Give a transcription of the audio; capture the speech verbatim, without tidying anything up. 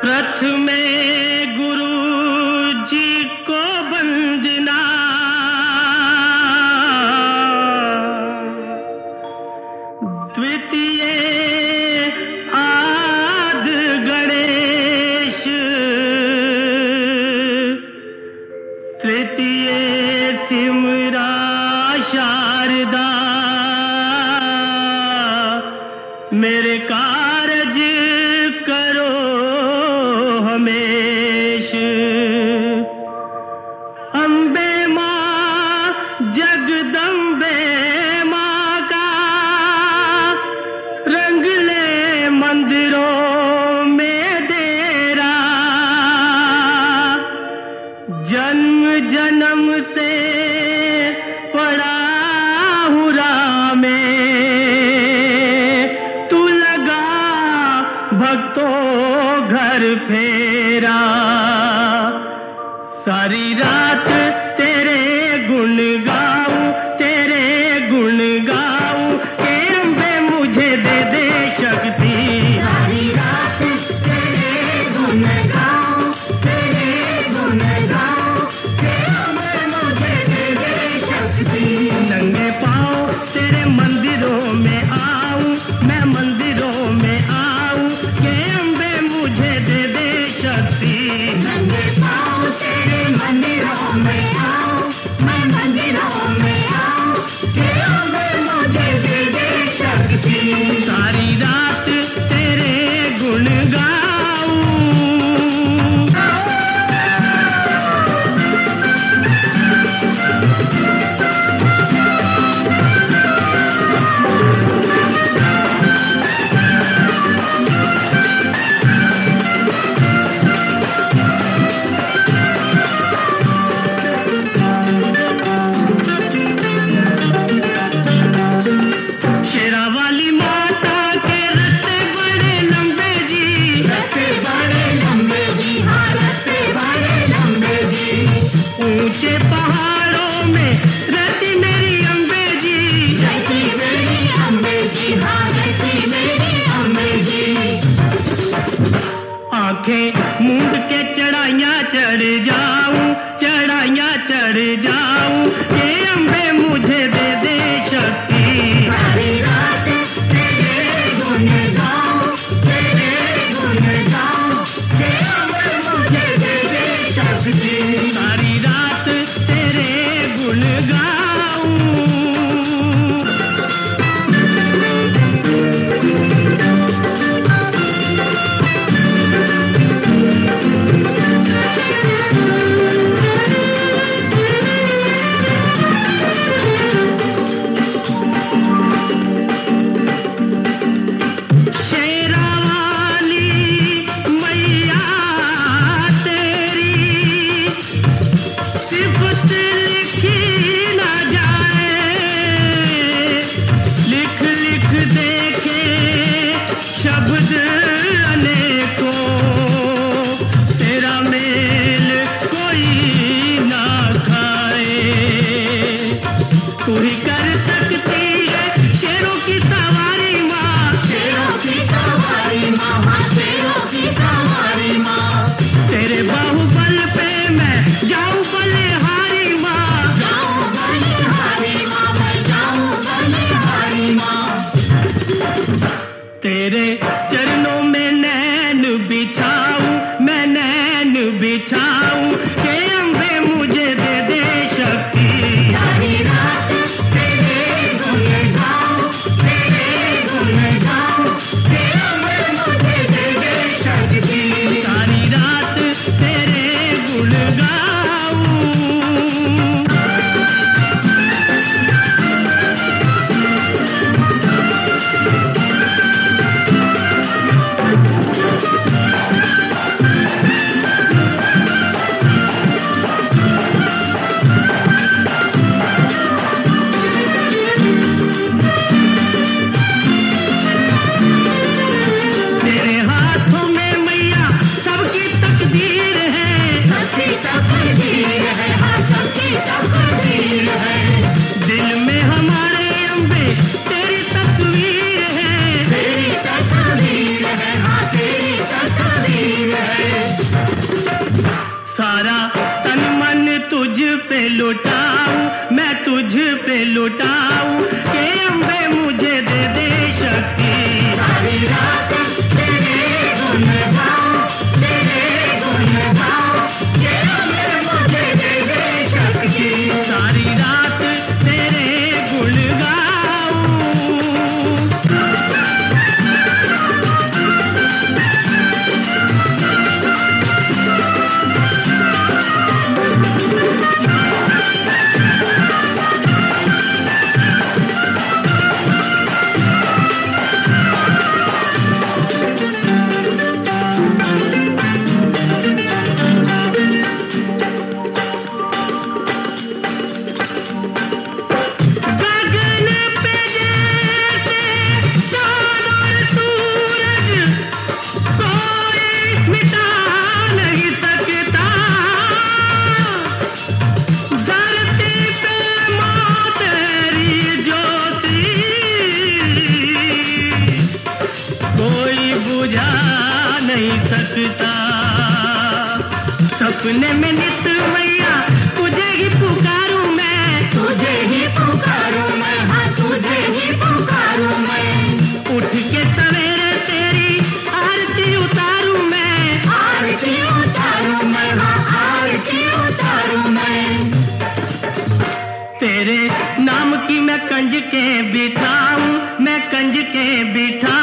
प्रथमे गुरु जी को वंदना, द्वितीय आदि गणेश, तृतीय सिमरा शारदा, मेरे कारज करो हमेश। अम्बे माँ जगदम्बे माँ का रंग ले मंदिरों में डेरा, जन्म जन्म से पड़ा हूँ राह में, तू लगा भक्तों घर फेरा। सारी रात तेरे गुण गाऊं, तेरे गुण गाऊं, के अम्बे मुझे दे दे शक्ति। सारी रात तेरे गुण गाऊं, तेरे गुण गाऊं, के अम्बे मुझे दे दे शक्ति। नंगे पाँव तेरे मंदिरों में आऊं, मैं मंदिरों में आऊं, के अम्बे मुझे दे दे शक्ति। नंगे पाँव तेरे मंदिरों में आऊं, मैं मंदिरों में आऊं, के अम्बे मुझे दे दे शक्ति। सारी रात तेरे गुण गाऊं। शेरा वाली माँ लुटाऊं कि अम्बे मुझे दे दे शक्ति। सारी रात तेरे गुण गाऊं, तेरे गुण गाऊं कि अम्बे मुझे दे दे शक्ति। सारी रात तेरे गुण गाऊं। सपने में नित मैया तुझे ही पुकारूं मैं, तुझे ही पुकारूं मैं, हाँ तुझे ही पुकारूं मैं। उठ के सवेरे तेरी आरती उतारूं मैं, आरती उतारूं मैं, हाँ आरती उतारूं मैं। तेरे नाम की मैं कंज के बिठाऊं, मैं कंज के बिठाऊं।